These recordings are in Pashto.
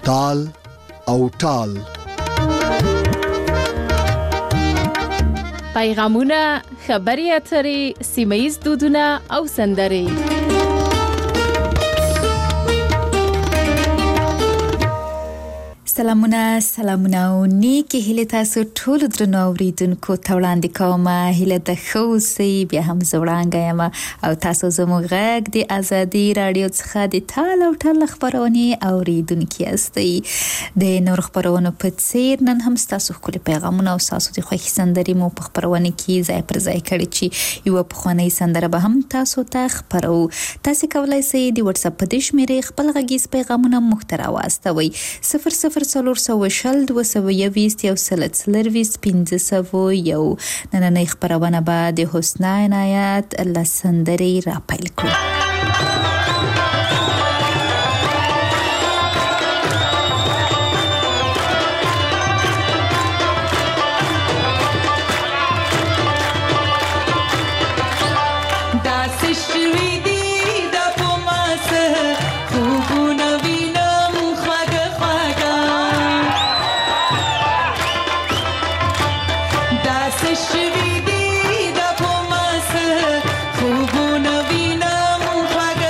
تال او ټال. پیغامونه، خبري اترې، سیمه‌ییز دودونه او سندرې. سلامونه او نیکی هیله تاسو ټول درنو اوریدونکو ته وړاندې کوم. هیله د خوسي بیا هم زوړانګه یم او تاسو زموږ غږ د ازادي رادیو څخه د تال او ټال خبرونه اوریدونکو یاستئ. د نور خبرونو په څیر نن هم تاسو خپل پیغامونه او تاسو د خوښي سندرې مو په خبرونه کې ځای پر ځای کړی چې یو په خونی سندره به هم تاسو ته خبرو. تاسو کولای شئ د واتس اپ په دې شمیرې خپل غږیز پیغامونه محتوا واستوي 00 420 221 1501. نننۍ خبرونه به د حسنا عنایت لسندري را پیل کړو. خوبونه وینم خواږه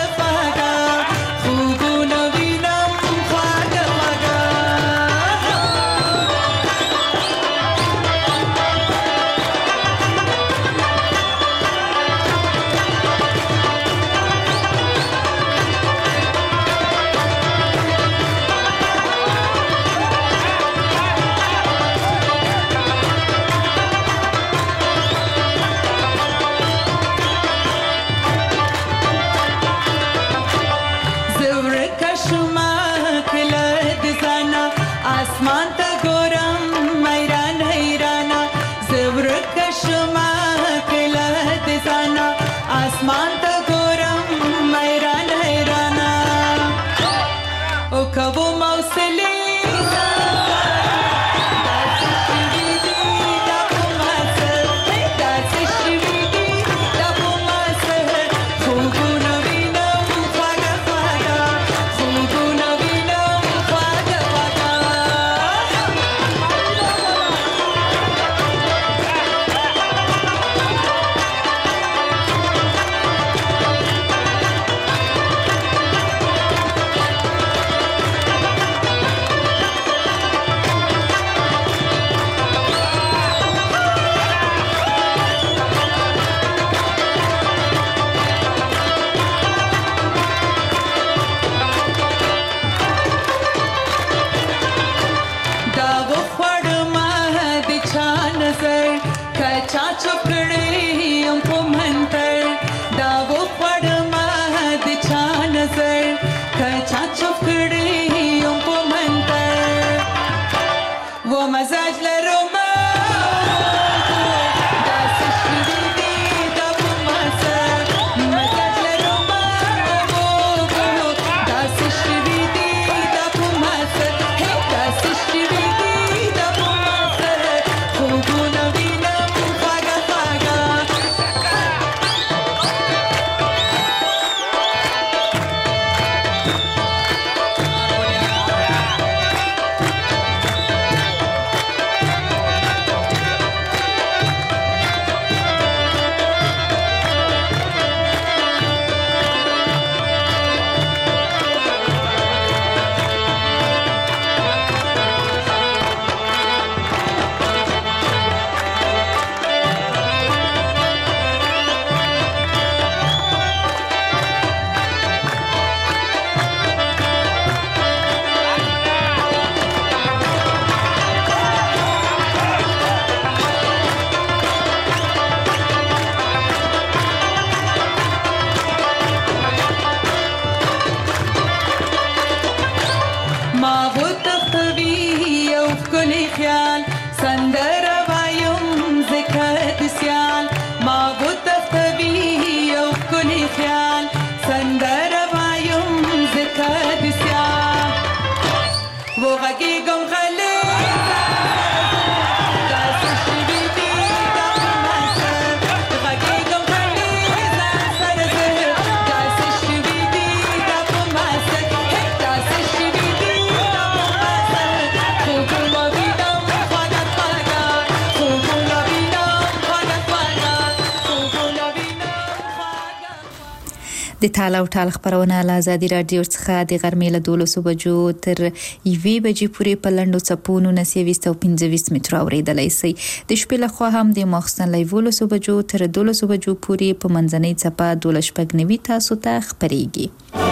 د تال او ټال خبرونه له ازادي رادیو څخه د غرمې له 12 بجو تر 1 بجې پورې په لنډو څپونو 925 متر اوریدلای شئ. د شپې له خوا هم د ماخستن له 12 بجو تر 12 بجو پورې په منځنۍ څپه 12 تاسو ته خبريږي.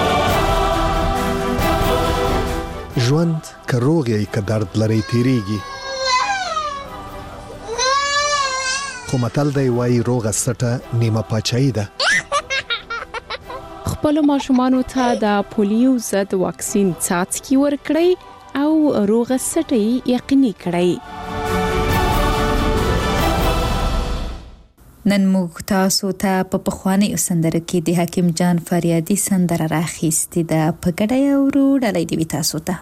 ژوند که روغ یې که درد لري تیریږي، خو متل دی وایي روغه سټه نیمه پاچاهي ده. خپل ماشومانو ته د پولیو ضد واکسین څاڅکي ورکړئ او روغه سټه یقیني کړئ. نن موږ تاسو ته په پخوانی سندره کې د حکیم جان فریادي سندره راخیستې ده. په ګډه اورو ډالۍ دی تاسو ته.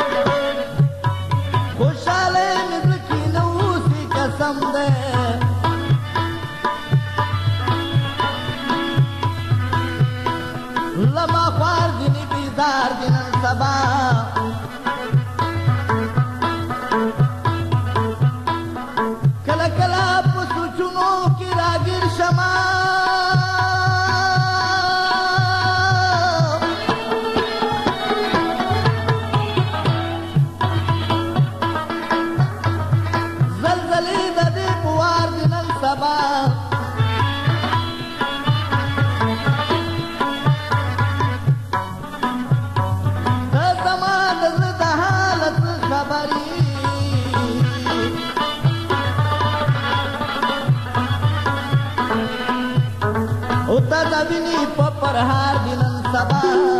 خوشاله مې زکه نو سي قسم ده شما زلزلې د دې پوار د نن سبا د زما د زړه د حالت خبرې او تا د وینې په پرهار د نن سبا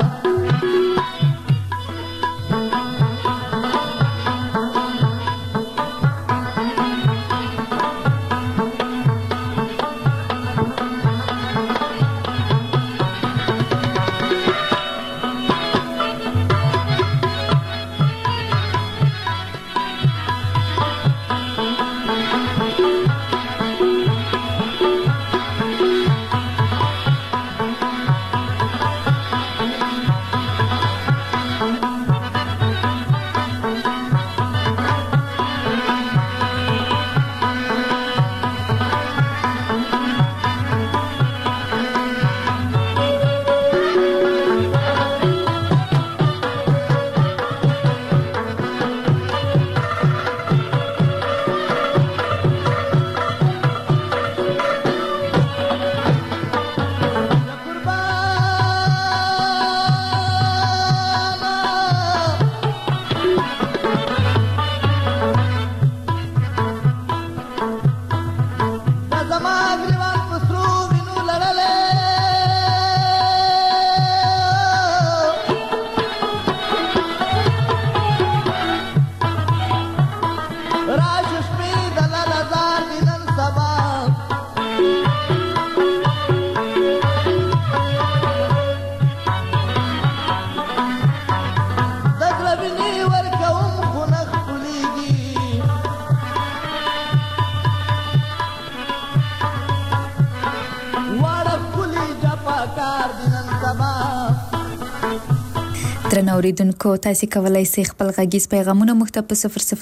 درنو اوریدونکو تاسو کولای شئ خپل غږیز پیغامونه موږ ته په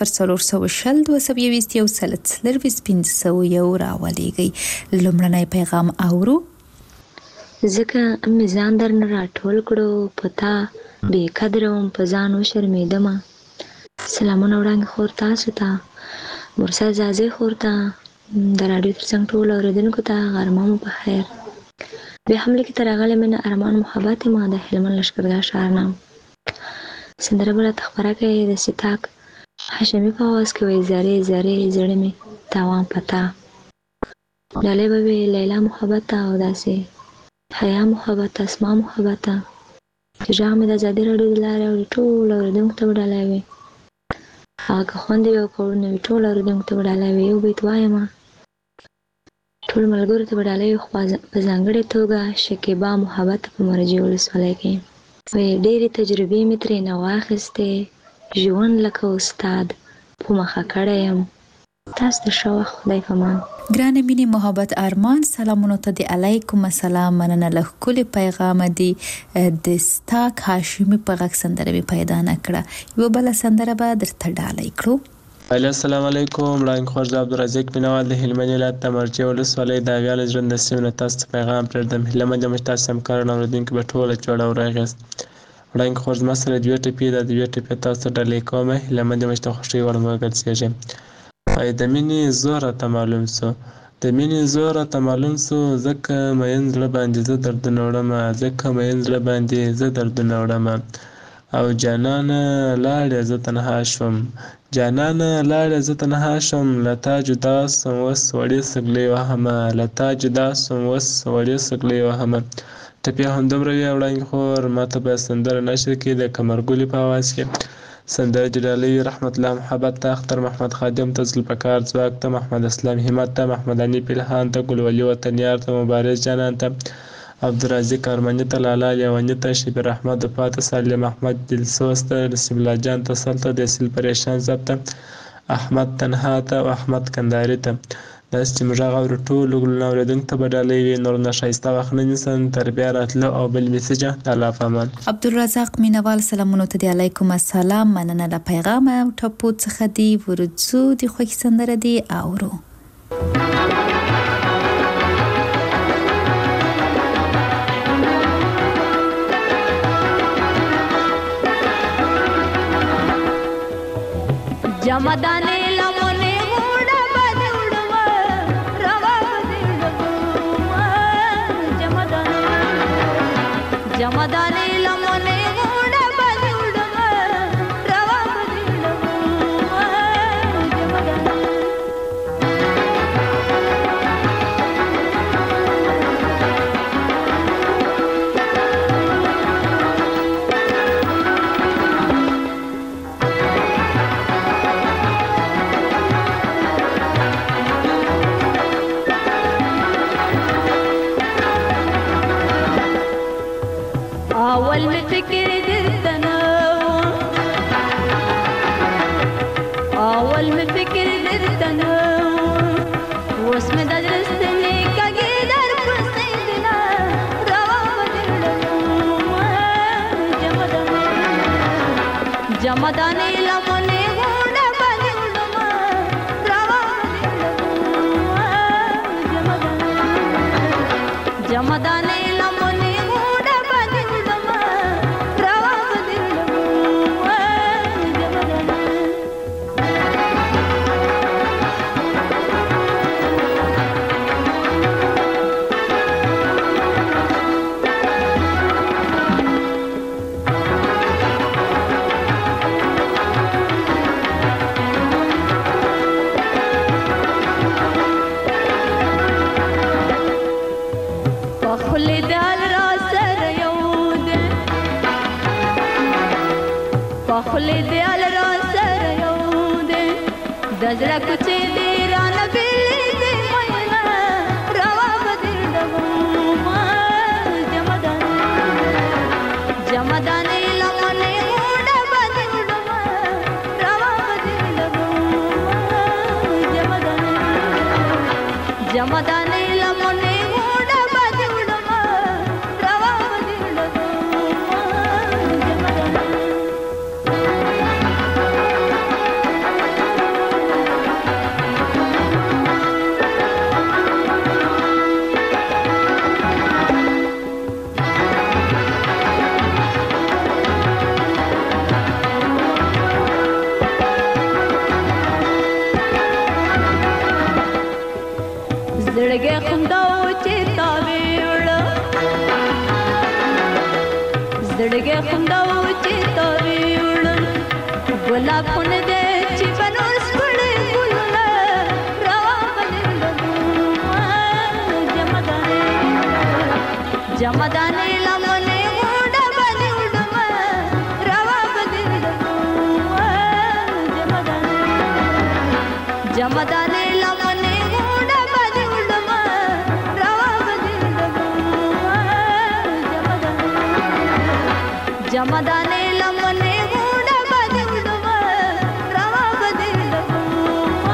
002020 راولېږئ. لومړنی پیغام اورو. ځکه مې ځان درنه راټول کړو پتا بې قدره وم په ځان وشرمېدم. سلامونه وړاندې خور تاسو ته مرسا زازې خور ته د راډیو ترڅنګ ټول اوریدونکو ته غرمه مو په خیر. بیا هم لیکي تر راغلی مینه ارمان محبت ما د هلمند لښکرګاه ښار نه سندره به راته خپره کوي د ستاک هاشمي په اواز کې وایي زرې زرې زړه مې تاوان پتا ډالۍ به وي لیلا محبت او داسې حیا محبت اسما محبت چې غږ مې د ازادي راډیو د لارې اوري ټول اورېدونکو ته به ډالۍ وي. هغه که خوند یې وکړو نو ټول اورېدونکو ته به ډالۍ وي. یو بیت وایم ټول ملګرو ته به ډالۍ وي، خو په ځانګړې توګه شکیبا محبت په مرجې ولسوالۍ کې وایي ډېرې تجربې مې ترېنه واخیستې ژوند لکه استاد په مخه کړی یم. تاسو د ښه وخت خدای پامان. ګرانه مینې محبت ارمان سلامونو ته د علیکم السلام مننه له ښکلي پیغام دی د ستاک هاشمي په غږ سندره مې پیدا نه کړه. یوه بله سندره به درته ډالۍ کړو. السلام علیکم وړاندې خور زه عبدالرزاق بینوال د هلمند ولایت د مرجې ولسوالۍ د اویاله ژوند د سیمې نه تاسو ته پیغام پرېږدم. هیله مند یم چې تاسو همکاران اورېدونکي به ټوله جوړه ورغاست. وړاندې خور زما سره دوې ټپې ده، د دوې ټپې تاسو ته ډالۍ کوم. هیله مند یم چې د خوښۍ وړ مو وګرځېږي. د مینې زور راته معلوم سو، د مینې زور راته معلوم سو، ځکه مین زړه باندې زه دردونه وړمه، ځکه مین زړه باندې زه دردونه وړمه. او جانانه لاړې زه تنها شوم، جانانه لاړې زه تنها شوم، له تا جدا سوم اوس وړې سګلې وهمه، له تا جدا سوم اوس وړې سګلې وهمه. ټپې همدومره وي. وړاندې خور ما ته به سندره نشر کړي د قمرګلې په اواز کې. سندره د ډالۍ رحمت الله محبت ته، اختر محمد خادم ته، زلفقار ځواک ته، محمد اسلام همت ته، محمد انیف الهان ته، ګلولي وطنیار ته، مبارز جانان ته، عبدالرزاق ارمني ته، لالا لیوني ته، شبیر احمد وفا ته، سالم احمد دلسوز ته، رسول الله جان تسل ته، دسیل پریشان زب ته، احمد تنها ته او احمد کنداري ته. داسې چې موږ غږ اورو ټولو ګلونه اورېدونکو ته به ډالۍ وي. نور نه ښایسته وخت نه نیسم تر بیا راتلو او بل میسیجه د الله په امان. عبدالرزاق مینوال سلامونو ته د علیکم السلام مننه له پیغام او ټپو څخه دی. ورځو د خوښي سندره دی اورو. ಜಮದಾನೆ ಲಮನೆ ಮೂಡ ಬದುಡುವ ರವ ಬದುಡುವ ಜಮದಾನೆ ಲಮನೆ ಮೂಡ ಬದುಡುವ ರವ ಬದುಡುವ أول ما فكر درت أنا أول ما فكر درت أنا واسم درستني كجدار بسيدنا رواد جمداني لمني غودا بدلما رواد جمداني لمني غودا خلد على راس ريود دزرا كچي دي ران بيلي دي مينا روا بدل دغما جمداني لمني مودا بدل دغما روا بدل دغما جمداني لمني مودا بدل دغما روا بدل دغما زړګي خنداو چې تاویړ زړګي خنداو چې تاویړ ګلاب خون دې چې بنور سپړې ګلونه روا بدل جمدانه لمنه موډه بدل روا بدل جمدانه لمنه जमदाने लमने गोड़ा बदलवा रवा बदलवा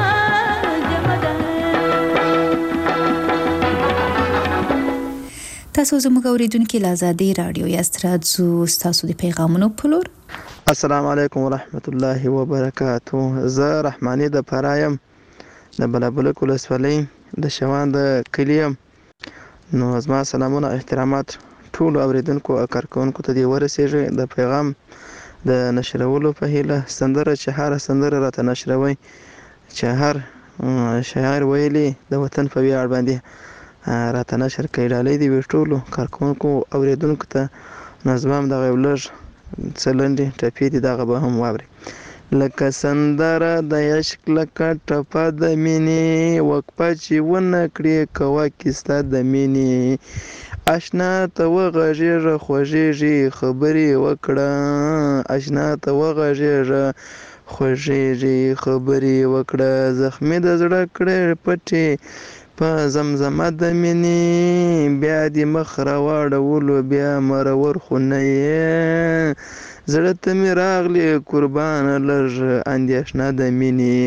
تاسو زموږ اوریدونکو لازادي رادیو یاست راځو تاسو د پیغامونو پلور السلام علیکم ورحمت الله وبرکاتو زه رحماني د پرایم د بلبل کولسولۍ د شوان د کلیم نو زما سلامونه احترامات ټول اوریدونکو او کارکونکو ته دی ورسېږي د پیغام د نشرولو په هیله سندره چې هر سندره راته نشروي چې هر شاعر ویلي د وطن په ویاړ باندې راته نشر کوي ډالۍ دی ټولو کارکونکو اوریدونکو ته نظم د غوړلږ څلندې ټپې دي دغه به هم واوري لکه سندره د عشق لکه ټپه د مینې وقفه چې ونه کړې کوه کیسه د مینې اشنا ته وغږېږه خوږېږي خبرې وکړه اشنا ته وغږېږه خوږېږي خبرې وکړه زخمي د زړه کړې پټې په زمزمه د مینې بیا دې مخ راواړولو بیا مرور خو نه یې زړه ته مې راغلې قربانه لږ اندېښنه د مینې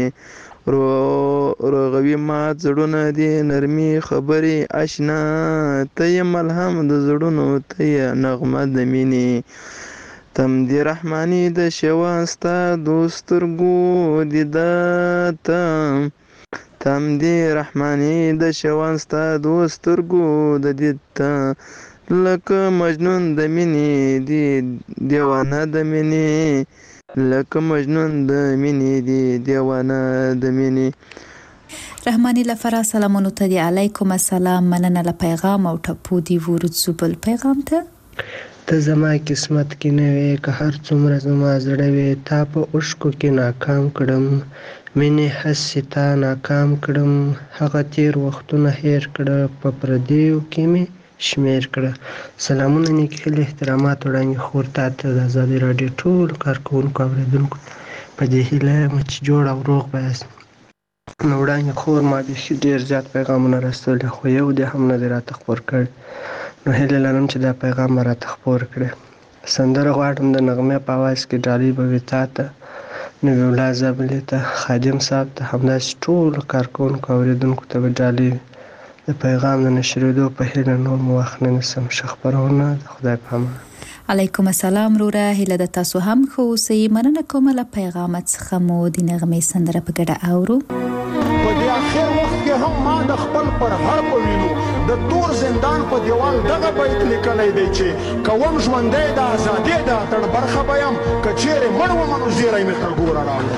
روغوي مات زړونه دي نرمي خبرې اشنا ته یې ملهم د زړونو ته یې نغمه د مینې تم دې رحماني د شوان ستا دوسترګو دیدته تم دې رحماني د شوان ستا دوسترګو د دیدته لکه مجنون د مینې دی دیوانه د مینې لکه مجنون د مینې دی دیوانه د مینې. رحمانی لفرا سلامونو ته دی. علیکم السلام. مننه له پیغام او ټپو دی ورځو بل پیغام ته. ته زما قسمت کې نه وې که هر څومره زما زړه وې تا په اوښکو کې ناکام کړم مینې هسې تا ناکام کړم هغه تیر وختونه هیر کړه په پردیو کې مې شمیر کړه. سلامونه نیکې هیلې احترامات وړاندې خور تا ته د ازادي راډیو ټولو کارکوونکو اورېدونکو په دې هیله یم چې جوړ او روغ به یاست. نو وړاندې خور ما بیخي ډېر زیات پیغامونه رسولي خو یو دې هم نه دی راته خپور کړی. نو هیله لرم چې دا پیغام به راته خپور کړی. سندره غواړم د نغمې په اواز کې ډالۍ به وي تا ته نوي الله زابلې ته خادم صاحب ته همداسې ټولو کارکوونکو اورېدونکو ته به ډالۍ وي. د پیغام د نشرېدو په هیله نور مو وخت نه نیسم. ښه خپرونه د خدای په امان. علیکم السلام روره. هیله د تاسو هم ښه اوسئ. مننه کوم له پیغامت څخه مو د نغمې سندره په ګډه اورو. په دې اخر وخت کې هم ما د خپل پر هر په وینو د تور زندان په دیوال دغه بیت لیکلی دی چې کوم ژوندی د ازادۍ د اتڼ برخه به یم که چیرې مړ ومه نو زیری مې تر ګوره راوړو.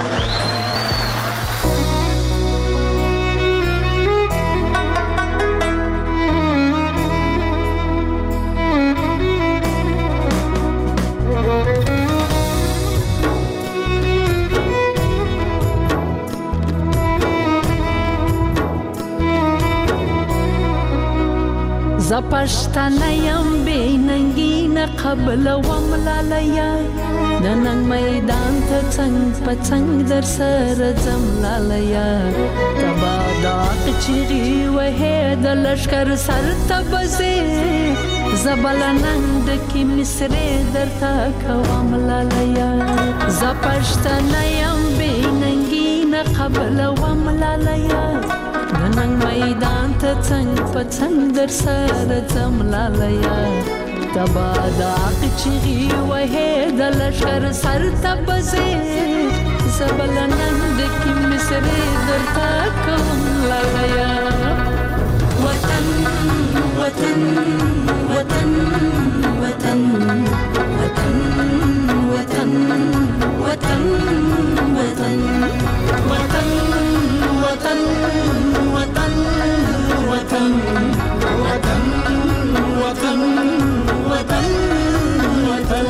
ز پښتنه یم بې ننګي نه قبلوم لالیه د ننګ میدان ته څنګ په څنګ در سره ځم لالیه تبا داغ چیغې وهې د لښکر سر ته بځې زه بله ننګ ډکې مصرې درته کوم لالیه زه پښتنه یم بې ننګي نه قبلوم لالیه د ننګ میدان ته څنګ په څنګ در سره ځم لالیه تبا داغ چیغې وهې د لښکر سر ته بځې زه بله ننګ ډکې مصرې درته کوم لالیه وطن وطن وطن وطن وطن وطن وطن وطن وطن وطن وطن وطن وطن وطن وطن وطن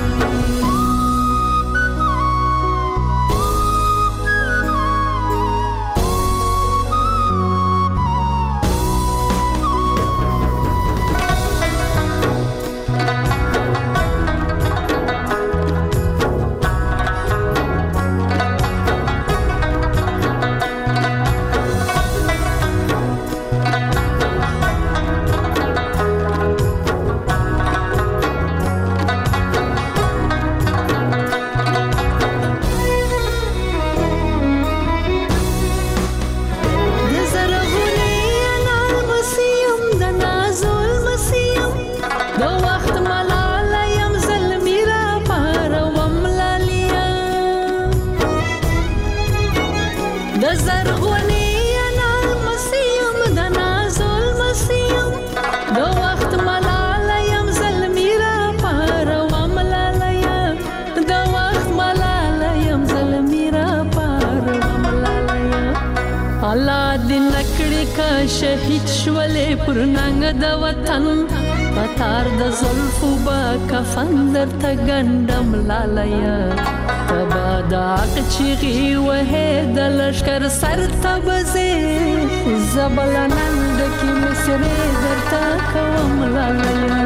شهید شولې پر ننګ د وطن پتار د زلفو با کفن درته ګنډم لالیه تبا داغ چیغې وهې د لښکر سر ته بځې زه بله ننګ ډکې مصرې درته کوم لالیه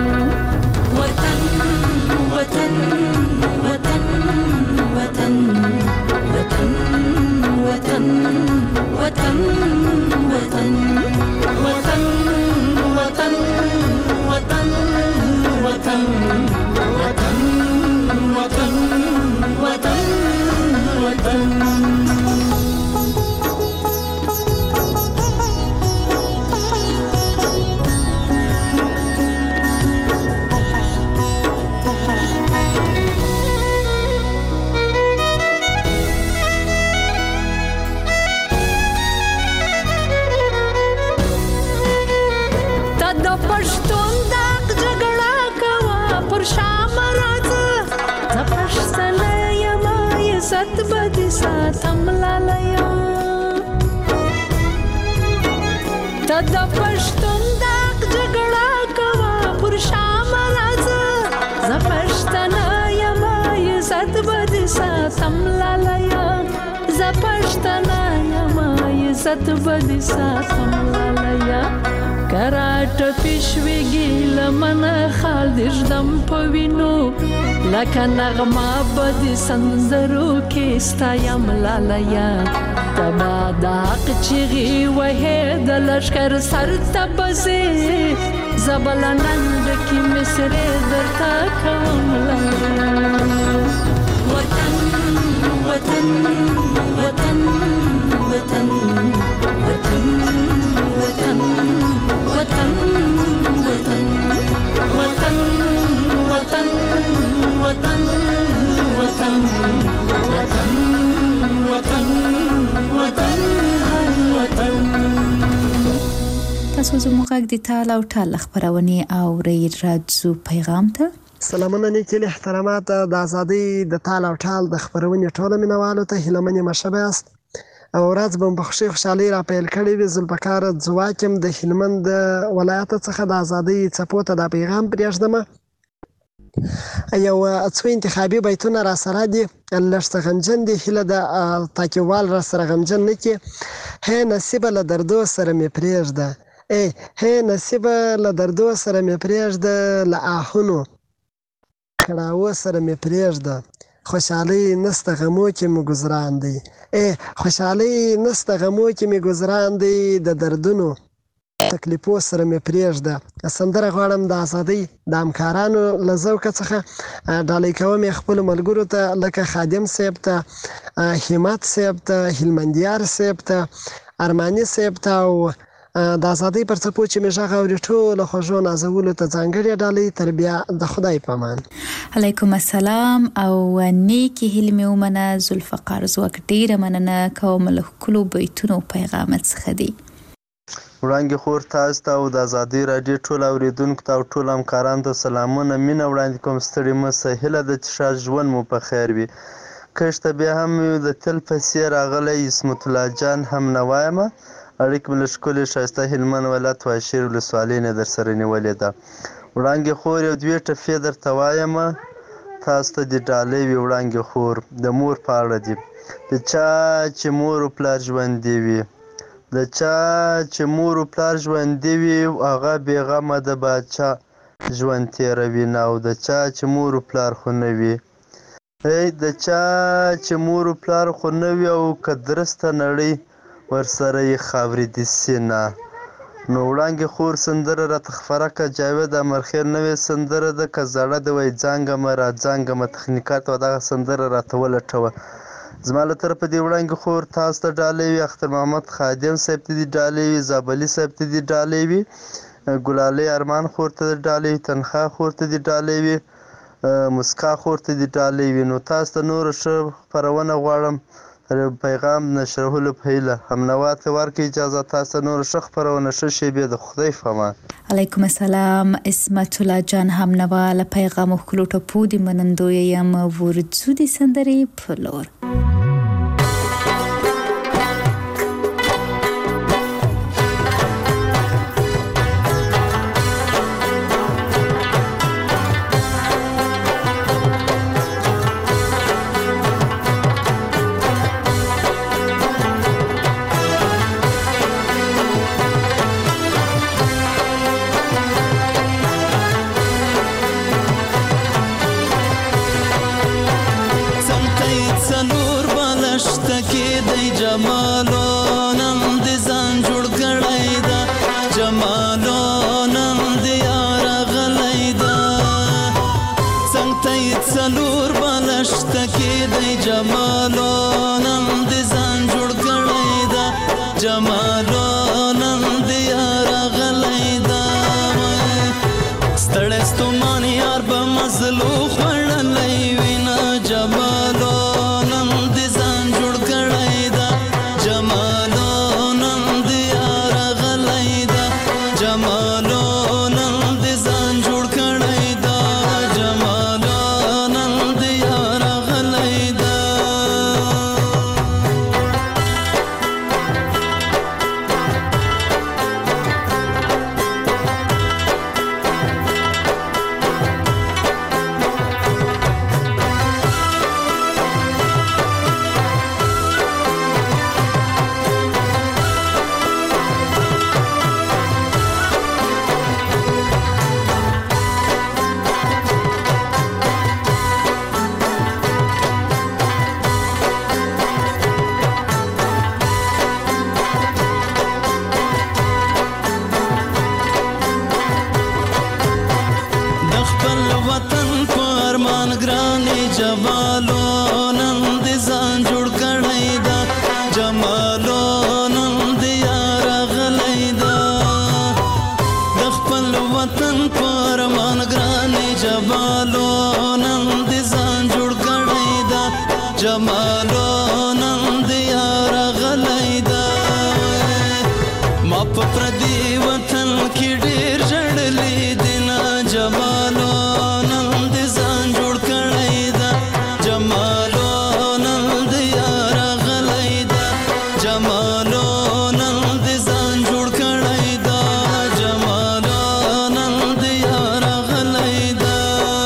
وطن وطن وطن وطن وطن وطن وطن وطن وطن وطن وطن وطن وطن وطن وطن وطن شام راځه زه پښتنه یم ساتم لالیه ته د پښتون داغ جګړه کوه پر شام راځه زه پښتنه یم عزت به دې ساتم لالیه زه پښتنه یم عزت به دې ساتم لالیه کراټ پیشویږي لمنه خال دې ژدم په وینو لکه نغمه به دې سندرو کې ستایم لالیه تبا د حق چیغې وهې د لښکر سر ته بځې زه به له ننګ کې مصرې درته کوم لالیه وطن وطن وطن وطن وطن وطن وطن وطن وطن وطن وطن وطن وطن وطن وطن تاسو زموږ غږ د تال او ټال خبرونه اورئ راځو پیغام ته سلامونه نیکي احترامات د ازادۍ د تال او ټال د خبرونې ټولو مینوالو ته هیله منې مشبه است او ورځ به په خوشحالۍ را پیل کړې وي ذوالفقار ځواکم د هلمند ولایت څخه د ازادۍ څپو ته دا پیغام پرېږدم یو څو انتخابي بیتونه را سره دي لږ څه غمجن دي هیله د تاکیوال را سره غمجن نه کړي هی نصیبه له دردو سره مې پرېږده هی نصیبه له دردو سره مې پرېږده له آهونو کړاوو سره مې پرېږده خوشحالۍ نسته غمو کې مې ګزران دی خوشحالۍ نسته غمو کې مې ګزران دی د دردونو تکلیفو سره مې پرېږده سندره غواړم د ازادۍ د همکارانو له ذوقه څخه ډالۍ کوم یې خپلو ملګرو ته لکه خادم صاحب ته همت صاحب ته هلمندیار صاحب ته ارماني صاحب ته او د ازادۍ پر څپو چې مې غږ اوري ټولو خوږو نازولو ته ځانګړې ډالۍ تر بیا د خدای په امان علیکم السلام او نیکی هیلې مې ومنه ذوالفقار ځواک ډېره مننه کوم له ښکلو بیتونو پیغامت څخه دی وړانګې خور تاسو ته او د ازادۍ راډیو ټولو اورېدونکو ته او ټولو همکارانو ته سلامونه مینه وړاندې کوم ستړي مه سئ هیله ده چې ښه ژوند مو په خیر وي کښته بیا هم د تل په څېر راغلی عصمت الله جان هم نوا یمه اړیکې مې له ښکلې ښایسته هلمند ولایت واشیر ولسوالۍ نه در سره نیولې ده وړانګې خور یو دوې ټپې درته وایمه تاسو ته دې ډالۍ وي وړانګې خور د مور په اړه دي د چا چې مور و پلار ژوندي وي د چا چې مور و پلار ژوندي وي هغه بېغمه د باچا ژوند تېروي نه او د چا چې مور و پلار خو نه وي د چا چې مور و پلار خو نه وي او که درسته نړۍ ورسره یې خاورې دي سینه نو وړانګې خور سندره راته خپره کړه جاوید امرخیل نوې سندره ده که زړه ده وایي ځانګمه را ځانګمه تخنیکات او دغه سندره راته ولټوه زما له طرفه دې وړانګې خور تاسو ته ډالۍ وي اختر محمد خادم صاحب ته دې ډالۍ وي زابلي صاحب ته دې ډالۍ وي ګلالۍ ارمان خور ته دې ډالۍ وي تنخوا خور ته دې ډالۍ وي مسکا خور ته دې ډالۍ وي نو تاسو ته نوره ښه خپرونه غواړم پیغام نشرولو په هیله همنوا ته ورکړئ اجازه تاسو ته نوره ښه خپرونه ښه شیبې د خدای په امان علیکم السلام عصمت الله جان همنوا له پیغام ښکلو ټپو د منندویه یم ورځو د سندرې په لور څنګه جمالو نن دې ځان جوړ کړی دا جمالو نن دې یار غلی دا د خپل وطن پر مان ګرانې جمالو نن دې ځان جوړ کړی دا جمالو نن دې یار غلی دا ما په پردي وطن کې ډېر ژړلې دي نه جمالو نن دې ځان جوړ کړی دا جمالو نن دې یار غلی دا جمالو نن دې ځان جوړ کړی دا جمالو نن دې یار غلی دا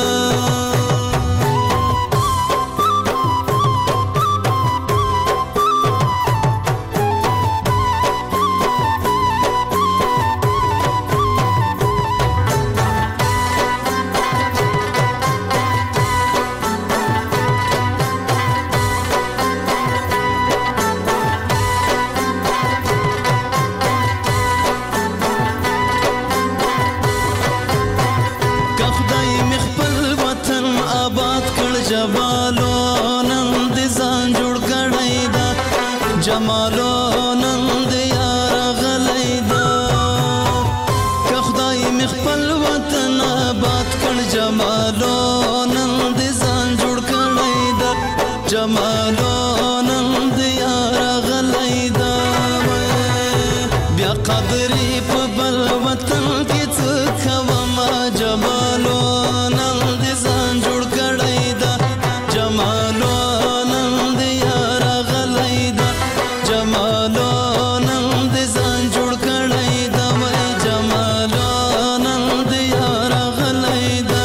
جمالو نن دې ځان جوړ کړی دا جمالو نن دې یار غلی دا که خدای مې خپل وطن آباد کړ جمالو نن دې ځان جوړ کړی دا جمالو نن دې یار غلی دا بیا قدرې په بل وطن کې څه کوم جمالو نن دې ځان جوړ کړی دا جمالو نن دې یار غلی دا جمالو نن دې ځان جوړ کړی دا جمالو نن دې یار غلی دا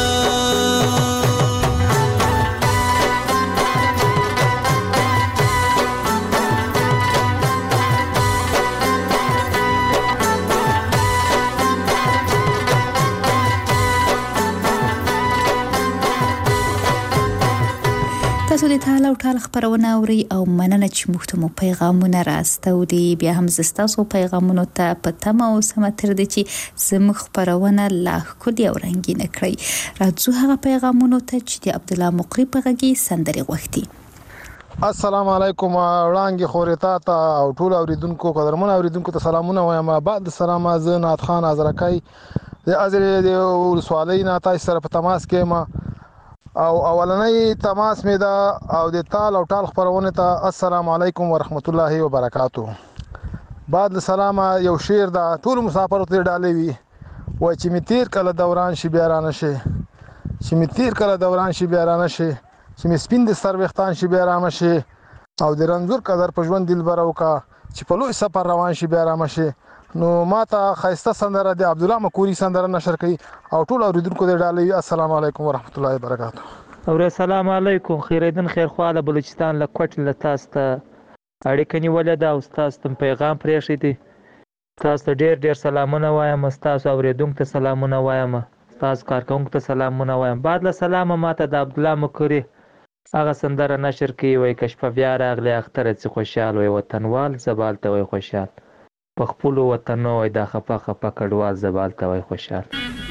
تاسو د تاله او ټال خبرونه اوري او مننه چې موږ ته مو پیغامونه راستوري بیا هم زستاسو پیغامونو ته په تمه او سمتر دي چې زموږ خبرونه لا ښکلي او رنګینه کړئ راځو هغه پیغامونو ته چې د عبد الله مقری په غږی سندري غوښتي السلام علیکم وړانګي خورتا ته او ټول اوریدونکو قدرمن اوریدونکو ته سلامونه وایم بعد سلام از نات خان ازرکای د ازری د ولسوالۍ نه تاسو سره په تماس کې ما او اولنۍ تماس مې دا او د تال او ټال خبرونه ته السلام علیکم ورحمت الله وبرکاتو بعد سلام یو شعر دا ټول مسافر ته ډالې وی و چې می تیر کله دوران شي بیا رانه شي چې می تیر کله دوران شي بیا رانه شي چې می سپین د سر وختان شي بیا رانه شي او د رنزور قدر په ژوند دلبر او کا چې په لوی سفر روان شي بیا رانه شي نو ماته خیسته سندره د عبد الله مقری سندره نشر کړي او ټول اوریدونکو ته ډالې السلام علیکم ورحمت الله وبرکاتو او السلام علیکم خیریدن خیر خواله بلوچستان له کوټ له تاسو ته اړیکه نیولې ده او تاسو ته پیغام پرېښی دی تاسو ته ډیر سلامونه وایم تاسو اوریدونکو ته سلامونه وایم تاسو کارکونکو ته سلامونه وایم بعد له سلام ماته د عبد الله مقری هغه سندره نشر کړي وای کشف بیا راغلی اختر چې خوشحال وي وطنوال زبال ته وای خوشحال په خپل وطن وای دا خپه کډوال زبال ته وای خوشحال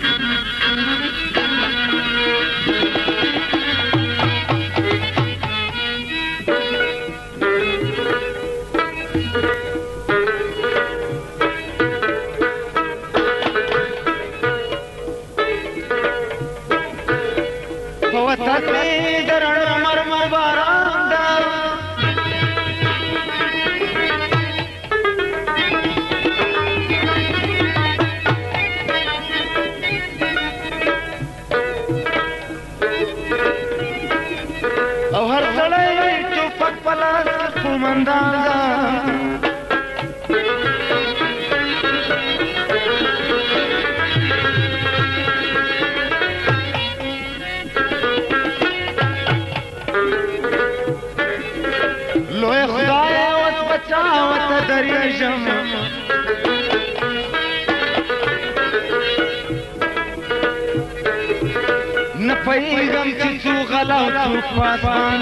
پیغام چې څو غلا او څو پاسان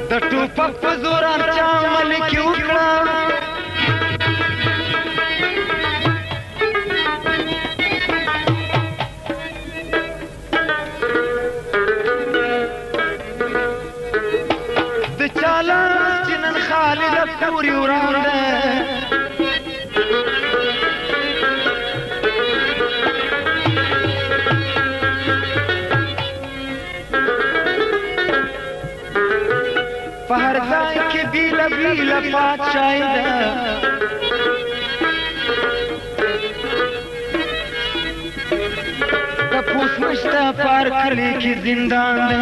د ټوپک په زور چا عمل کې وکړه د چاله چې نن خالد پورې وراوړه په هر ځای کې بیله بیله پادشاهي ده د پوس نشته په هر کلي کې زندان ده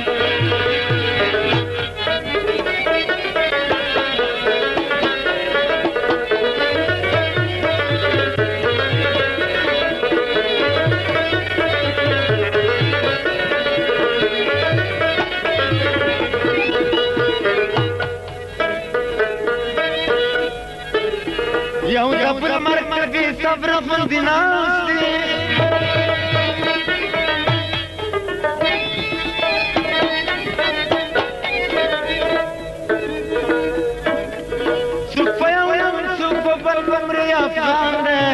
یو د بل مرګ بې صبره غوندې ناست دی څوک په یو یم څوک په بل بمرې افغان دی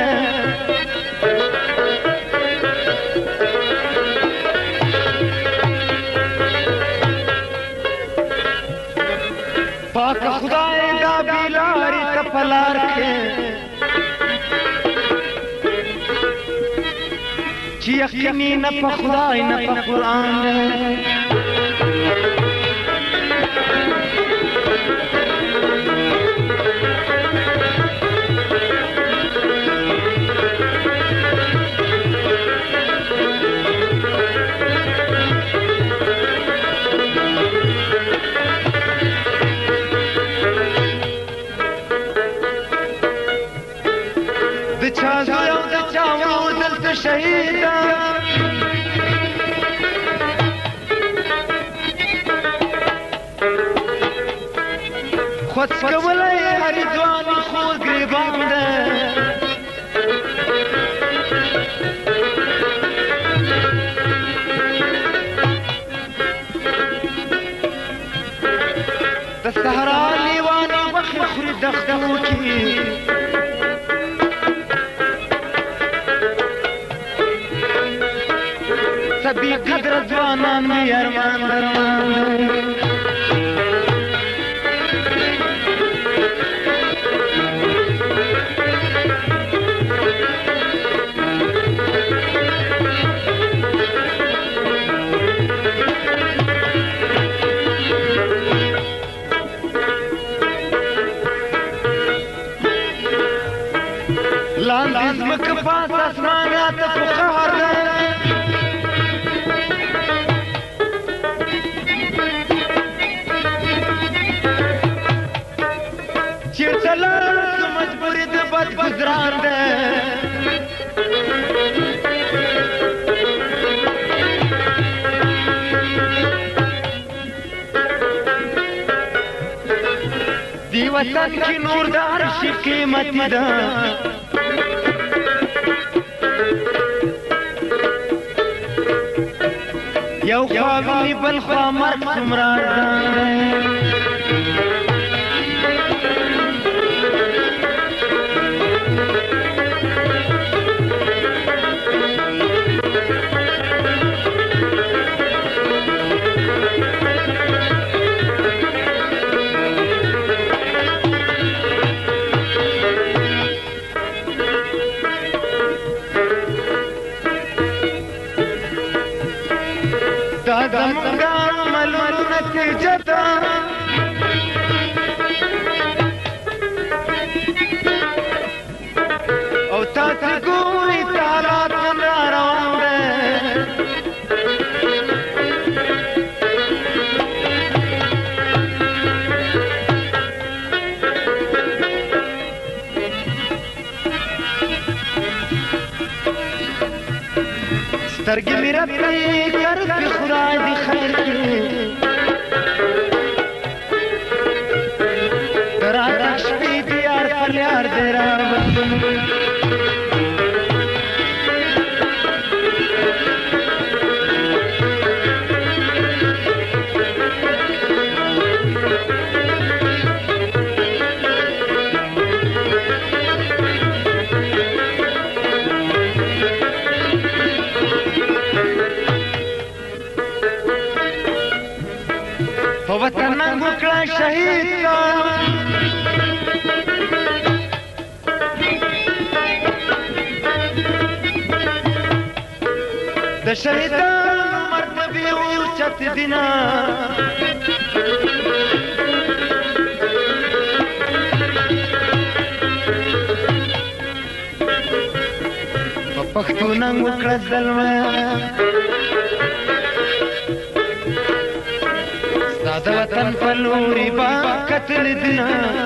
پاک خدای دا بیلاری ته په لار کې چې یقیني نه په خدای نه په قرآن دی د چا زوی او د چا ورور دلته شهید ده خود کولی هر ځوان خور ګریبان ده د صحرا لیوانې وخې خوري دښتو کې سبي قدر ځوانان مې ارمان درمان لاندې ځمکه پاس اسمانات په قهر ده چیرته لاړ سو مجبوري د بد ګزران ده دی وطن کې نور د هر شي قیمتي ده یو خوا ویني بل خوا مرګ څومره ارزان دی دا زمونږ عملونو نتیجه ده او تاسې ګورئ ته حالات نن را روان دی سترګې مې رپې کرپې خدای دې خیر کړي د راتګ شپې دې یار پر یار دې راوستلې شهید کا د شهیدانو مرتبه اوچت دینا پښتون وکړه ظلمه د وطن په لوري با قتل دینا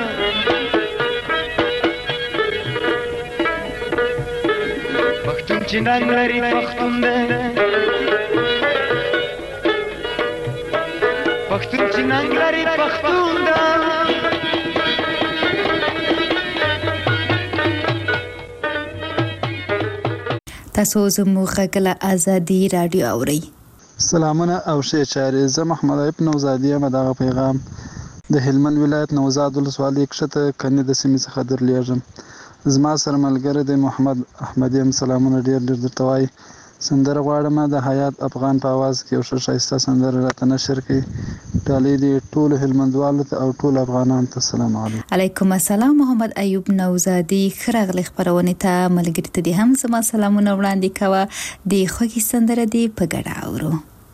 پښتون چې ننګ لري پښتون دی پښتون چې ننګ لري پښتون دی تاسو زموږ غږ له ازادي رادیو اورئ. سلامونه او ښې چارې. زه محمد عیب نوزادي یم. دغه پیغام د هلمند ولایت نوزاد ولسوالۍ کښته کني د سیمې څخه درلیږم. زما سره ملګری دی محمد احمدي هم سلامونه ډېر ډېر درته وایي. سندره غواړم د حیات افغان په اواز کې یو ښه ښایسته سندره راته نشر کړي. ډالۍ دې ټولو هلمندوالو ته او ټولو افغانانو ته سلام علیکم. علیکم السلام. محمد ایوب نوزادي ښه راغلی خپرونې ته. ملګري ته دې هم زما سلامونه وړاندې کوه. د خوږې سندره دې په ګډه اورو.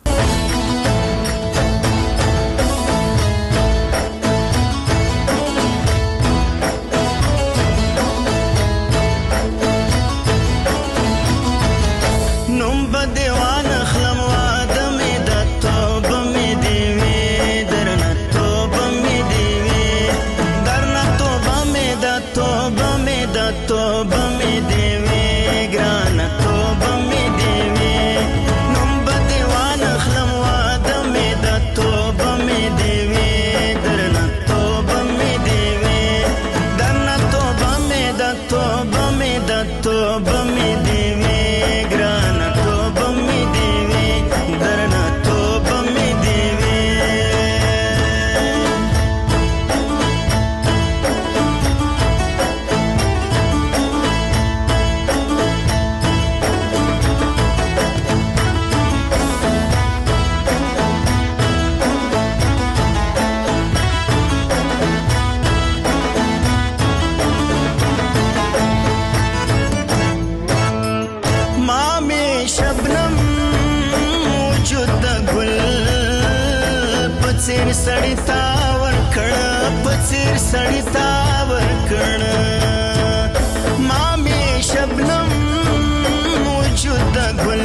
سړی تا ورکړه پڅیر سړی تا ورکړه ما می شبنم موجود د ګل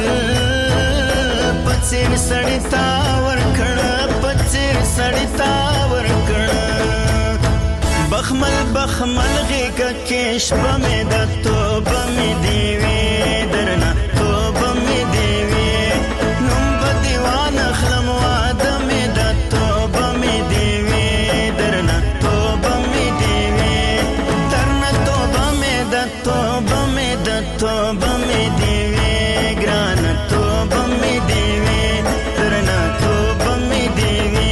پڅیر سړی تا ورکړه پڅیر سړی تا ورکړه بخمل بخمل غیګه کې شپه مې د توبه مې دی وی درنه توبه مې دی وی نوم په دیوان خلم واده مې د توبه می دیوی ګران توبه می دیوی درنا توبه می دیوی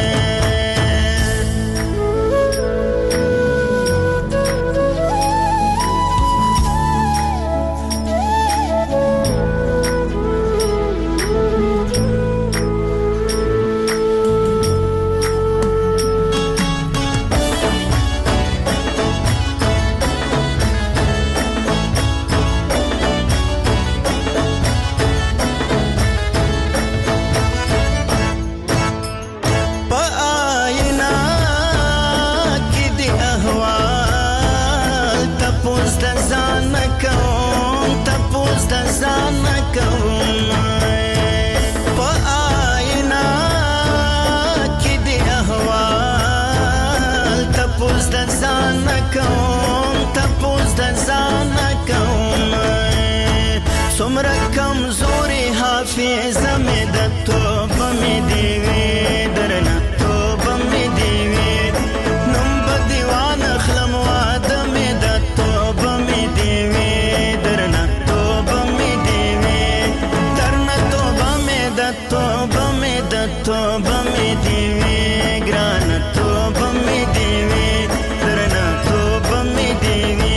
څومره کمزوري حافظه مې د توبه مې دیوی درنه توبه مې دیوی نوم په دیوان اخلم واده مې د توبه مې دیوی درنه توبه مې دیوی درنه توبه مې د توبه مې د توبه مې دیوی ګرانه توبه مې دیوی درنه توبه مې دیوی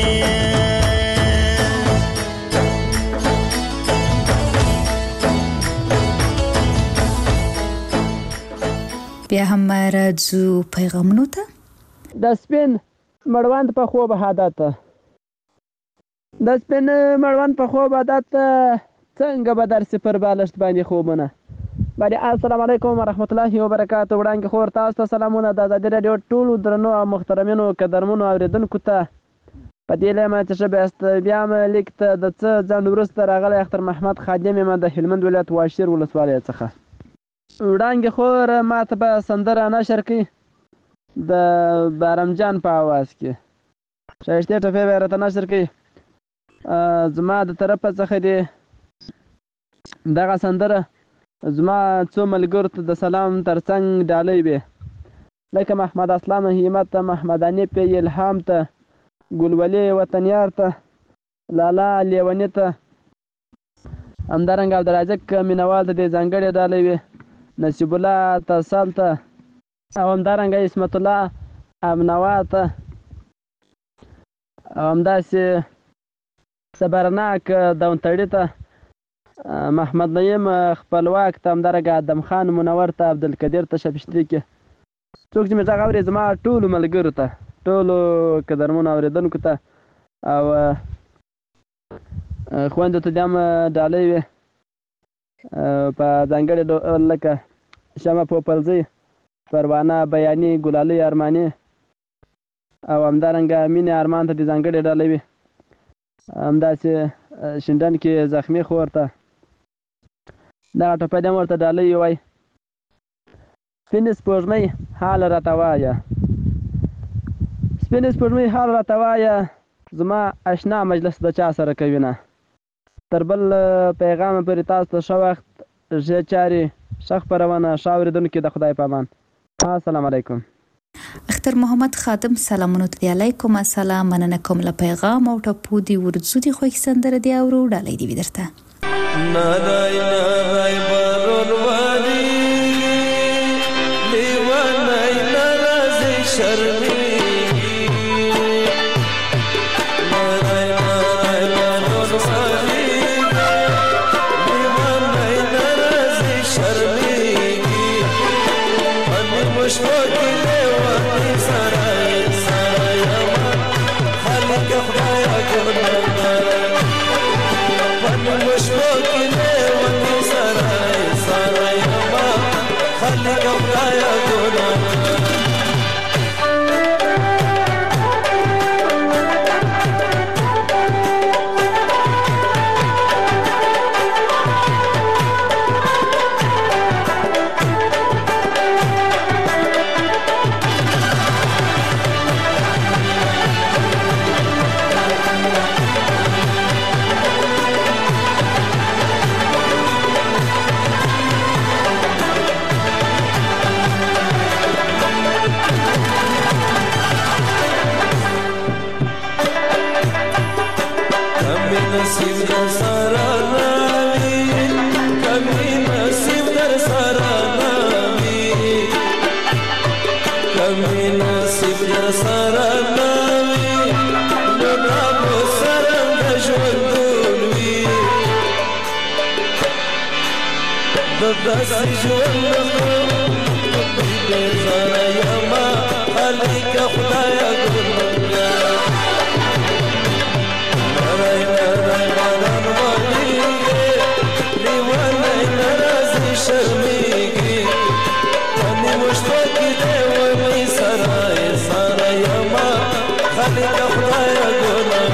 راځو پیغامونو ته. د سپین مړوند په خوب عادت څنګه به درسي پر بالښت باندې خوبونه. السلام علیکم ورحمت الله وبرکاتو. وړاندې خور تاسو ته سلامونه. د ازادي راډیو ټولو درنو او محترمینو قدرمنو اوریدونکو ته په دې لیمه چې ښه بیاست. بیا م لیک ته د څه ځنډ وروسته راغلی اختر محمد خادم یم د هلمند ولایت واشیر ولسوالۍ څخه. وړاندې خور ما ته به سندره نشر کړي د بارمجان په اواز کې. ښایستې ټپې به یې راته نشر کړي. زما د طرفه څخه دې دغه سندره زما څو ملګرو ته د سلام ترڅنګ ډالۍ وې، لکه محمد اسلام همت ته، محمد انیپ الهام ته، ګلولي وطنیار ته، لالا لیوني ته، همدارنګه عبدالرازق مینوال ته دې ځانګړې ډالۍ وې، نصیب الله تسل ته، او همدارنګه اسمت الله امنوا ته، او همداسې صبرناک دونتړي ته، محمد نعیم خپلواک ته، همدارنګه ادم خان منور ته، عبدالقدیر ته، شپشتري کې څوک چې مې غږ اوري زما ټولو ملګرو ته، ټولو قدرمنو اورېدونکو ته او خویندو ته دې هم ډالۍ وې په ځانګړې ډول لکه شمه پوپلزۍ، پروانه بیاني، ګلالۍ ارماني او همدارنګه مینې ارمان ته دې ځانګړې ډالۍ وې. همداسې شینډن کې زخمي خور ته دغه ټپه دې هم ورته ډالۍ ووایي. سپینې سپوږمۍ حال راته وایه، سپینې سپوږمۍ حال راته وایه، زما اشنا مجلس د چا سره کوي نه. تر بل پیغامه پورې تاسو ته ښه وخت، ښې چارې، ښه خپرونه، ښه اورېدونکي د خدای په امان. السلام علیکم. اختر محمد خادم سلامونو ته دی. علیکم السلام. مننه کوم له پیغام او ټپو دی ورځو دی خوښ سندره دی اورو ډالۍ دی درته. نارای نارای بارون واری لیوانای نرازی شرمی نارای نارای بارون واری لیوانای نرازی شرمی منی مشکوکی لیوانی سرای سرای اما خالق خدایا کنم منی مشکوکی لیوانی سرای سرای اما خالق خدایا کنم نصیب در سارا نامی کمی نصیب در سارا نامی کمی نصیب در سارا نامی ننام سرم دجوندونوی دداسی جوندنو بیزارا یما خالق خدایا گرمگا نارای نارای باران واریږي لیوانای ناراضي شرمېږي منې مشتو کې لیوانۍ سرای سرای ما خالق خدایه ګناه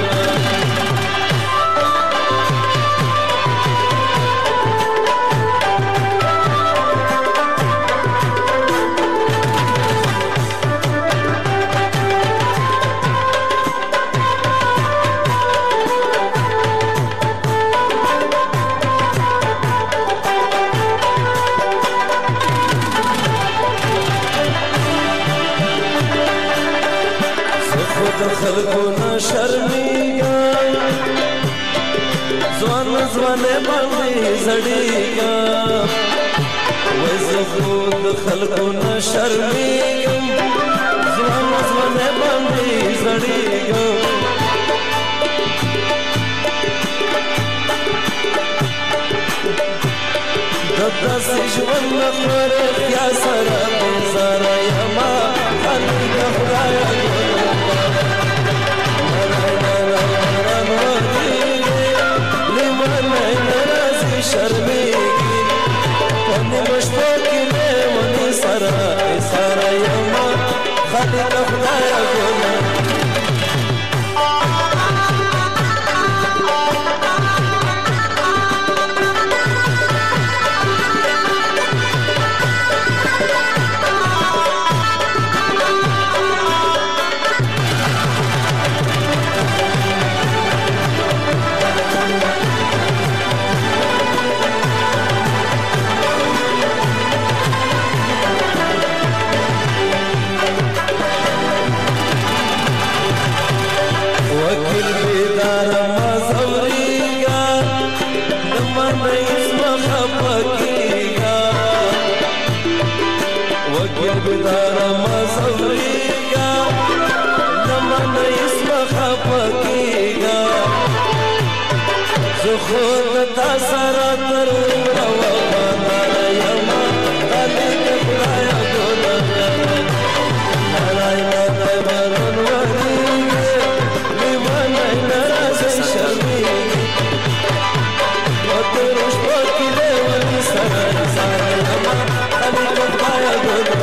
خلقونه شرمېږه ځوان ځوانې باندې زړېږه وایي زه خو د خلقونه شرمېږم ځوان ځوانې باندې زړېږم د داسې ژوند نه خورې یا سره بېزاره یمه خلک د خدایه لیونی نه راځي شرمېږي په نیمه شپه کې لیوني سره ایساره یمه خلک د خدایه ګله خود تا سره تر عمره وفاداره یمه خلک د خدایه ګله نری نه برون وریږي لیونی نه راځي شرمېږي په تېرو شپو کې لیوني سره ایساره یمه خلک د خدایه ګله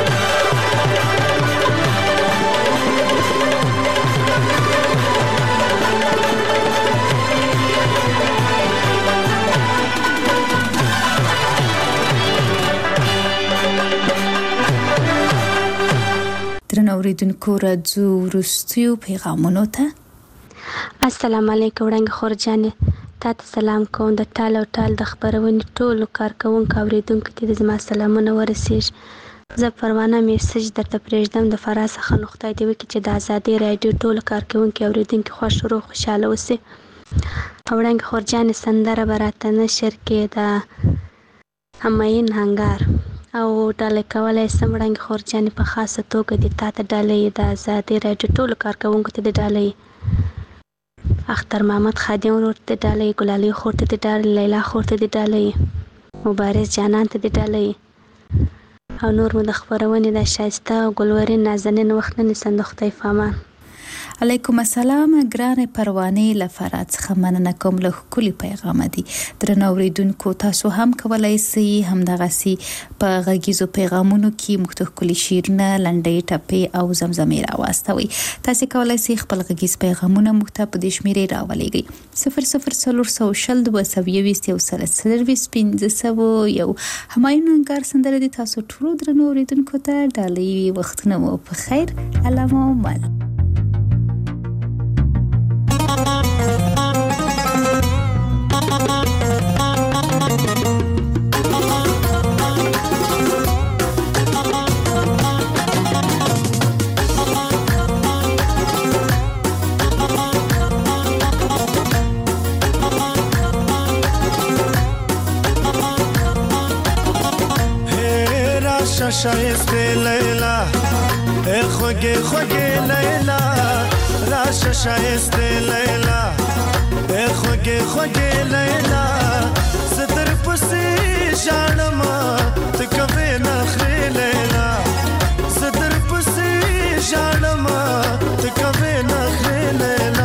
درنو اوریدونکو راځو وروستیو پیغامونو ته. السلام علیکم وړانګې خور جانې، تا ته سلام کوم. د ټال او ټال د خپرونې ټولو کارکوونکو اوریدونکو ته د زما سلامونه ورسیږي. زه پروانه میسج درته پرېږدم د فراه څخه، نو خدای دې وکړي چې د ازادۍ راډیو ټولو کارکوونکي اوریدونکي خوښ روغ خوشحاله اوسي. وړانګې خور جانې سندره به راته نشر کې د همایون هنګار او ډالۍ کولی سم. وړانګې خور جانې په خاصه توګه د تا ته ډالۍ د ازادۍ راډیو ټولو کارکوونکو ته د ډالۍ، اختر محمد خادم ورور ته د ډالۍ، ګلالۍ خور ته د ډالۍ، لیلا خور ته د ډالۍ، مبارز جانان ته د ډالۍ او نور مو د خپرونې د ښایسته او ګلورین نازنین وخت نه نیسم. د خدای په امان. علیکم السلام ګرانې پروانې له فراه څخه مننه کوم له ښکلي پیغامه دي. درنو اوریدونکو تاسو هم کولی سئ همدغسې په غږیزو پیغامونو کې موږ ته ښکلي شعرونه، لنډۍ، ټپې او زمزمې راواستوئ. تاسې کولی سئ خپل غږیز پیغامونه موږ ته په دې شمېرې راولېږئ 00420 همایون هنګار سندره د تاسو ټولو درنو اوریدونکو ته ډالۍ. وختونه مو په خیر. علامه عمر. شایسته لیلا ای خوږې خوږې لیلا، راشه شایسته لیلا ای خوږې خوږې لیلا، زه در پسې ژاړم ته کوې نخرې لیلا، زه در پسې ژاړم ته کوې نخرې لیلا.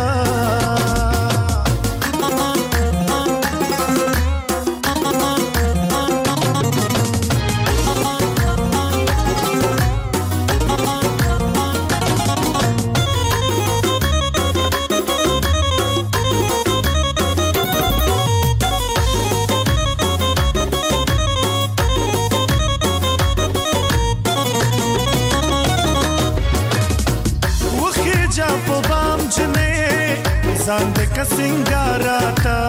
ځان دې که سنګاراتا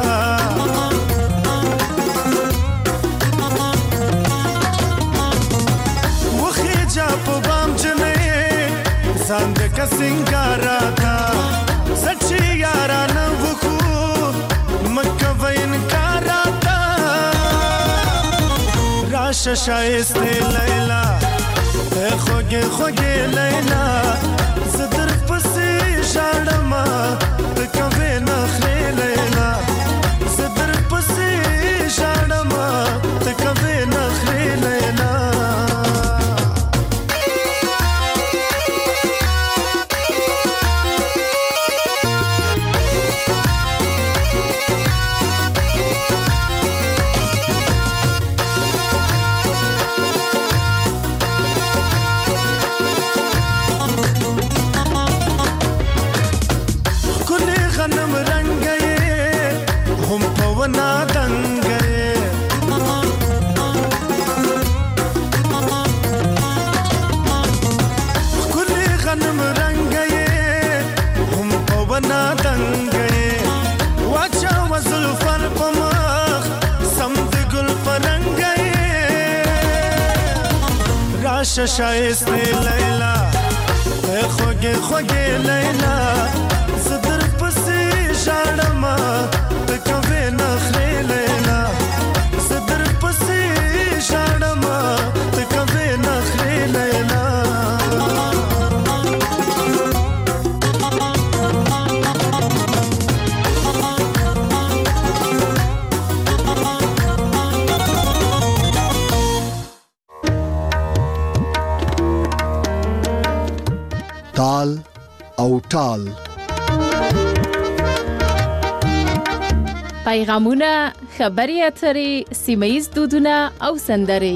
وخی جا په بام جنې ځان دې که سنګاراتا سچي یارانه وکړو مکه وینکاراتا راشه شایسته لیلا ته خوږې خوږې لیلا، زه در پسې ژاړم ته کوې نخرې لیلا، زه در پسې ژاړم ته کوې نخرې راشه شایسته لیلا خوږې خوږې لیلا زه در پسې ژاړم ته کوې نخرې لیلا زه در پسې ژاړم ته کوې نخرې لیلا تال او ټال پیغامونه، خبرې اترې، سیمه‌ییز دودونه او سندرې.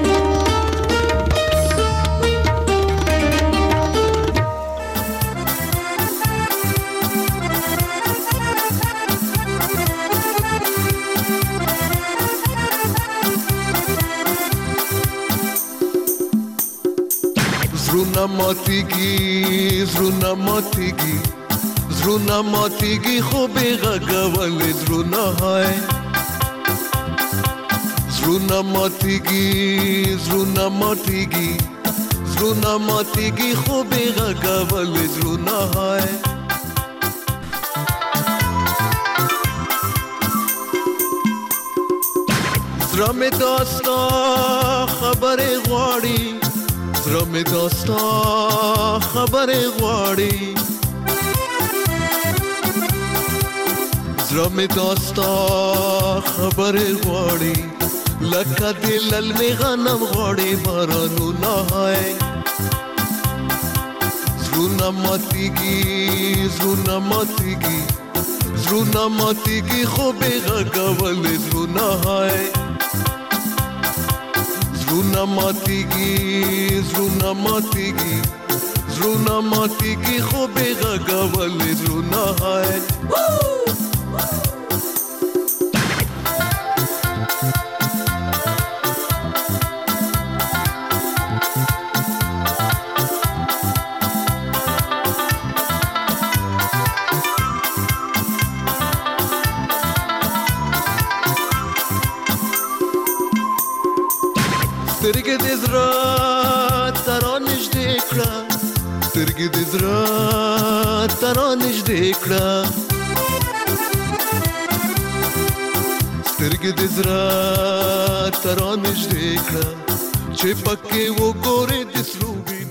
زړونه ماتېږي زړونه ماتېږي زړونه ماتېږي خو بې غږه ولې زړونه هاي زړونه ماتېږي زړونه ماتېږي زړونه ماتېږي خو بې غږه ولې زړونه هاي زړه مې داستا خبرې غواړي زړه مې داستا خبرې غواړي زړه مې داستا خبرې غواړي لکه د للمې غنم غواړي بارانونه هاي زړونه ماتېږي زړونه ماتېږي زړونه ماتېږي خو بې غږه ولې زړونه هاي زړونه ماتېږي زړونه ماتېږي زړونه ماتېږي خو بې غږه ولې زړونه هاي سترګې د زړه تر نږدې کړه سترګې د زړه تر نږدې کړه سترګې د زړه تر نږدې کړه چې پکې وګورې د سروبي